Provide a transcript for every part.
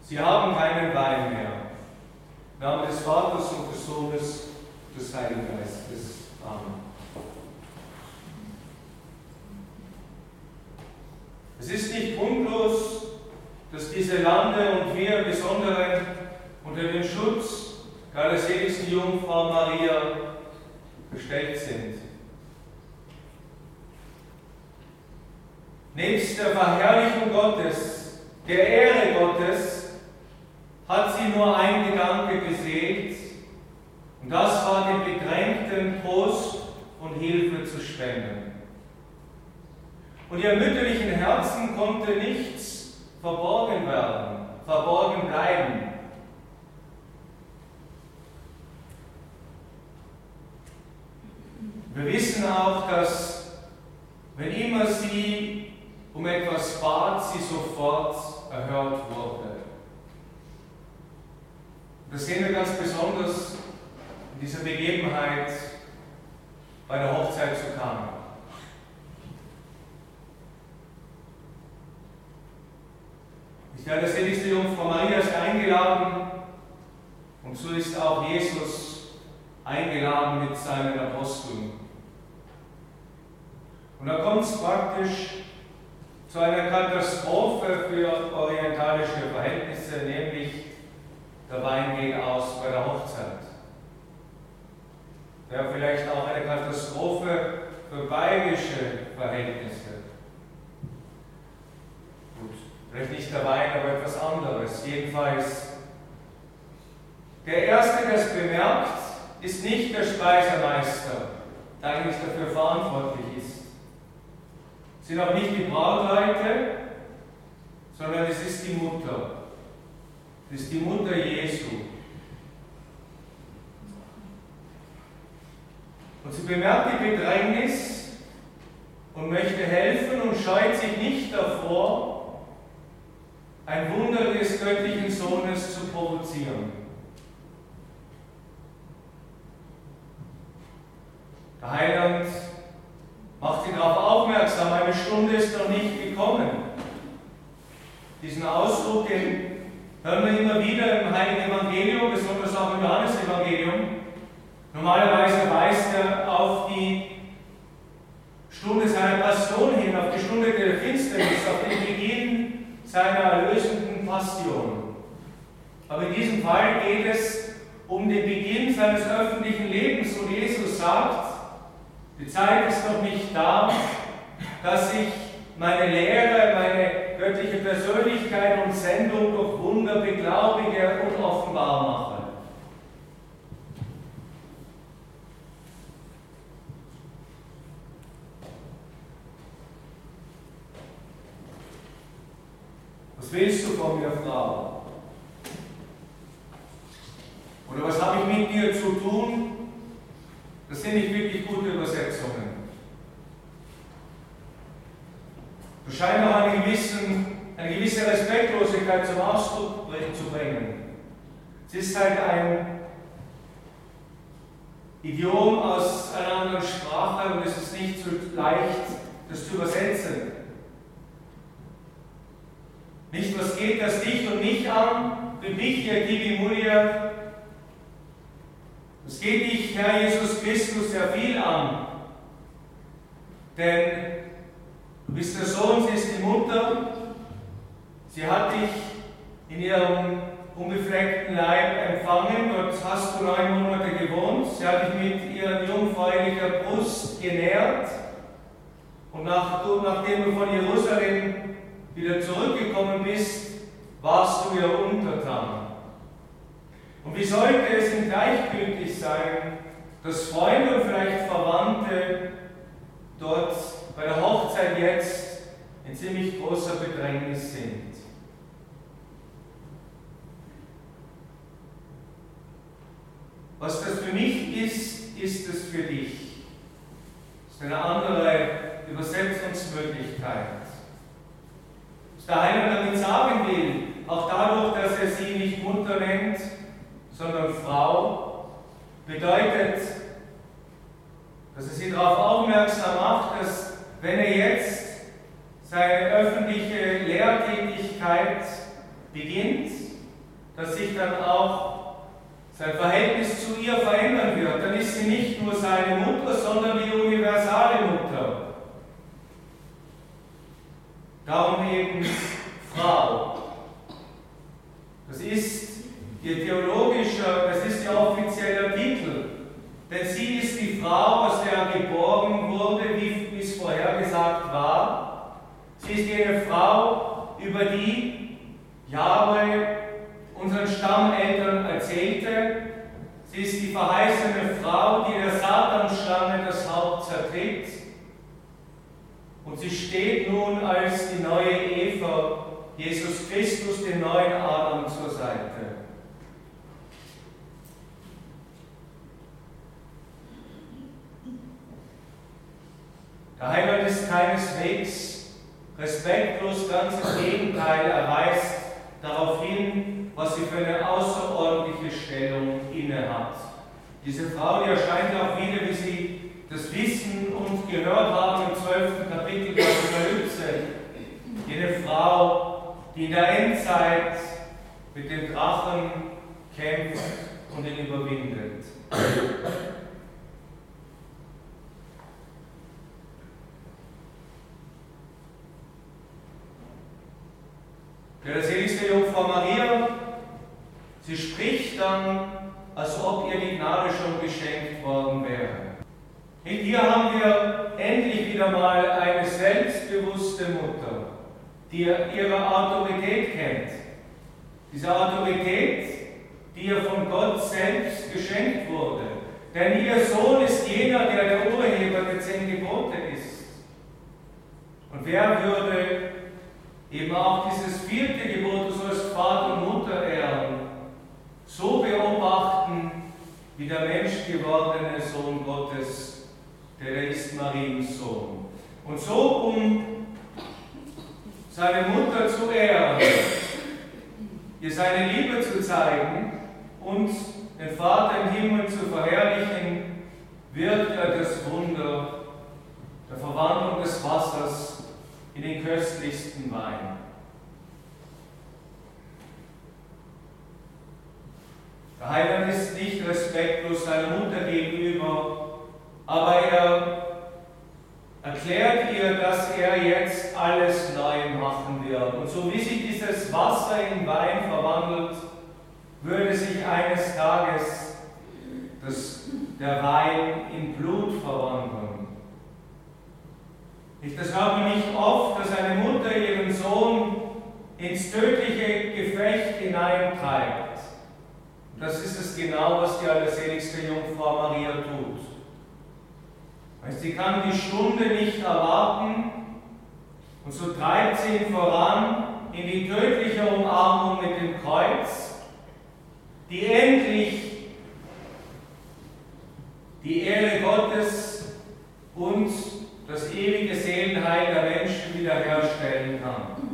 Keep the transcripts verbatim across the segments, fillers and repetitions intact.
Sie haben keinen Wein mehr. Im Namen des Vaters und des Sohnes und des Heiligen Geistes. Amen. Es ist nicht grundlos, dass diese Lande und wir im Besonderen unter den Schutz der allerseligsten Jungfrau Maria gestellt sind. Nebst der Verherrlichung Gottes, der Ehre Gottes, hat sie nur ein Gedanke beseelt, und das war den Bedrängten Trost und Hilfe zu spenden. Und ihrem mütterlichen Herzen konnte nichts verborgen werden, verborgen bleiben. Wir wissen auch, dass wenn immer sie um etwas bat, sie sofort erhört wurde. Das sehen wir ganz besonders in dieser Begebenheit bei der Hochzeit zu Kana. Die allerseligste Jungfrau Maria ist eingeladen, und so ist auch Jesus eingeladen mit seinen Aposteln. Und da kommt es praktisch zu einer Katastrophe für orientalische Verhältnisse, nämlich der Wein geht aus bei der Hochzeit. Ja, vielleicht auch eine Katastrophe für bayerische Verhältnisse. Gut, vielleicht nicht der Wein, aber etwas anderes. Jedenfalls, der Erste, der es bemerkt, ist nicht der Speisemeister, der eigentlich dafür verantwortlich ist. Es sind auch nicht die Brautleute, sondern es ist die Mutter. Es ist die Mutter Jesu. Und sie bemerkt die Bedrängnis und möchte helfen und scheut sich nicht davor, ein Wunder des göttlichen Sohnes zu provozieren. Der Heiland macht sie darauf aufmerksam, eine Stunde ist noch nicht gekommen. Diesen Ausdruck, den hören wir immer wieder im Heiligen Evangelium, besonders auch im Johannesevangelium. Normalerweise weist er auf die Stunde seiner Passion hin, auf die Stunde der Finsternis, auf den Beginn seiner erlösenden Passion. Aber in diesem Fall geht es um den Beginn seines öffentlichen Lebens, wo Jesus sagt, die Zeit ist noch nicht da, dass ich meine Lehre, meine göttliche Persönlichkeit und Sendung durch Wunder beglaubige und offenbar mache. Was willst du von mir, Frau? Oder was habe ich mit dir zu tun? Das sind nicht wirklich gute Übersetzungen. Das scheint auch eine, gewissen, eine gewisse Respektlosigkeit zum Ausdruck zu bringen. Es ist halt ein Idiom aus einer anderen Sprache und es ist nicht so leicht, das zu übersetzen. Nicht, was geht das dich und mich an? Bebichia tibi mulia. Es geht dich, Herr Jesus Christus, sehr viel an. Denn du bist der Sohn, sie ist die Mutter. Sie hat dich in ihrem unbefleckten Leib empfangen. Dort hast du neun Monate gewohnt. Sie hat dich mit ihrer jungfräulicher Brust genährt. Und nach, nachdem du von Jerusalem wieder zurückgekommen bist, warst du ihr untertan. Und wie sollte es ihm gleichgültig sein, dass Freunde und vielleicht Verwandte dort bei der Hochzeit jetzt in ziemlich großer Bedrängnis sind? Was das für mich ist, ist es für dich. Das ist eine andere Übersetzungsmöglichkeit. Was der Heiland damit sagen will, auch dadurch, dass er sie nicht Mutter nennt, sondern Frau, bedeutet, dass er sie darauf aufmerksam macht, dass wenn er jetzt seine öffentliche Lehrtätigkeit beginnt, dass sich dann auch sein Verhältnis zu ihr verändern wird. Dann ist sie nicht nur seine Mutter, sondern die universale Mutter. Darum eben Frau. Das ist ihr theologischer, das ist ihr offizieller Titel. Denn sie ist die Frau, aus der er geboren wurde, wie es vorhergesagt war. Sie ist jene Frau, über die Jahwe unseren Stammeltern erzählte. Sie ist die verheißene Frau, die der Satansschlange das Haupt zertritt. Und sie steht nun als die neue Eva, Jesus Christus, den neuen Adam, zur Seite. Der Heiland ist keineswegs respektlos, ganz im Gegenteil, er weist darauf hin, was sie für eine außerordentliche Stellung innehat. Diese Frau, die erscheint auch wieder, wie Sie das wissen und gehört haben im zwölften Kapitel der Apokalypse. Jene Frau, die in der Endzeit mit dem Drachen kämpft und ihn überwindet. Der seligste Jungfrau Maria, sie spricht dann, als ob ihr die Gnade schon geschenkt worden wäre. Und hier haben wir endlich wieder mal eine selbstbewusste Mutter, die ihre Autorität kennt. Diese Autorität, die ihr von Gott selbst geschenkt wurde. Denn ihr Sohn ist jener, der der Urheber der zehn Gebote ist. Und wer würde eben auch dieses vierte Gebot, du sollst Vater und Mutter ehren, so beobachten wie der menschgewordene Sohn Gottes, der ist Mariens Sohn. Und so, um seine Mutter zu ehren, ihr seine Liebe zu zeigen und den Vater im Himmel zu verherrlichen, wirkt er das Wunder der Verwandlung des Wassers in den köstlichsten Wein. Der Heiland ist nicht respektlos seiner Mutter gegenüber, aber er erklärt ihr, dass er jetzt alles neu machen wird. Und so wie sich dieses Wasser in Wein verwandelt, würde sich eines Tages das, der Wein in Blut verwandeln. Das hört man nicht oft, dass eine Mutter ihren Sohn ins tödliche Gefecht hineintreibt. Das ist es genau, was die allerseligste Jungfrau Maria tut. Sie kann die Stunde nicht erwarten und so treibt sie ihn voran in die tödliche Umarmung mit dem Kreuz, die endlich die Ehre Gottes und das ewige Seelenheil der Menschen wiederherstellen kann.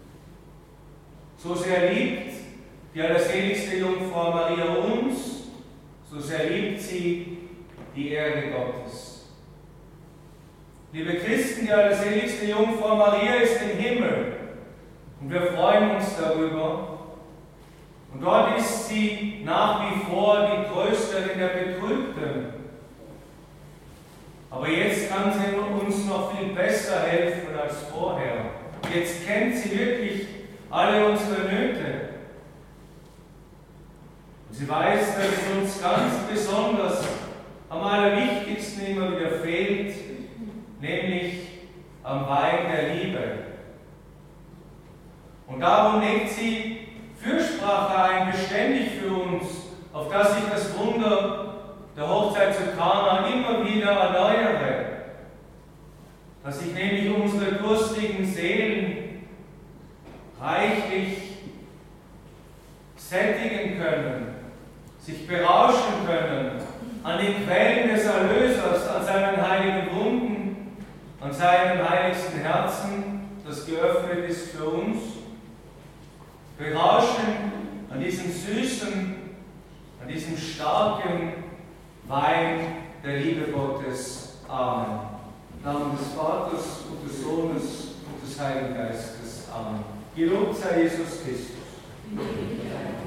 So sehr liebt die allerseligste Jungfrau Maria uns, so sehr liebt sie die Ehre Gottes. Liebe Christen, die allerseligste Jungfrau Maria ist im Himmel und wir freuen uns darüber. Und dort ist sie nach wie vor die Trösterin der Betrübten. Aber jetzt kann sie uns noch viel besser helfen als vorher. Jetzt kennt sie wirklich alle unsere Nöte. Und sie weiß, dass es uns ganz besonders am allerwichtigsten immer wieder fehlt, nämlich am Wein der Liebe. Und darum legt sie Fürsprache ein, beständig für uns, auf dass sich das Wunder der Hochzeit zu Kana immer wieder erneuere, dass sich nämlich unsere durstigen Seelen reichlich sättigen können, sich berauschen können an den Quellen des Erlösers, an seinen heiligen Wunden, an seinem heiligsten Herzen, das geöffnet ist für uns, berauschen an diesem süßen, an diesem starken Wein der Liebe Gottes. Amen. Im Namen des Vaters und des Sohnes und des Heiligen Geistes. Amen. Gelobt sei Jesus Christus.